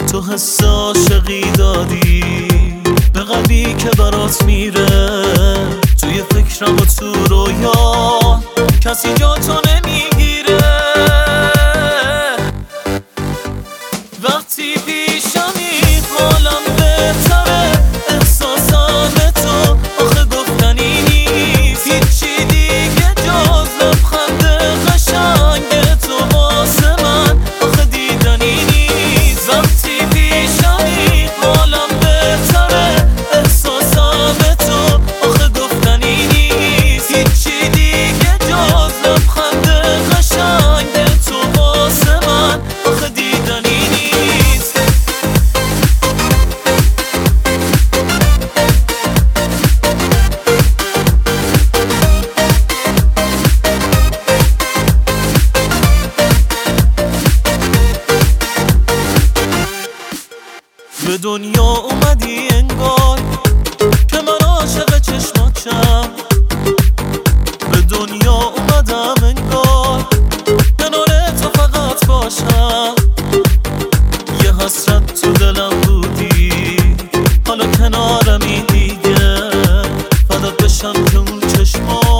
تو حس عاشقی دادی به قلبی که برات میره، توی فکرم و تو رویا کسی جا تو نمیگیره. وقتی پیشمی حالم بهتره، احساسم به تو آخه گفتنی نیست، هیچی دیگه جز لبخند قشنگ تو واسه من آخه دیدنی نیست. وقتی پیشمی حالم بهتره، احساسم به تو آخه گفتنی نیست، هیچی دیگه جز لبخند قشنگ تو واسه من آخه دیدنی نیست. به دنیا اومدی انگار که من عاشق چشماتم، به دنیا اومدم انگار کنار تو فقط باشم. یه حسرت تو دلم بودی حالا کنارمی دیگه، فدات بشم که اون چشمات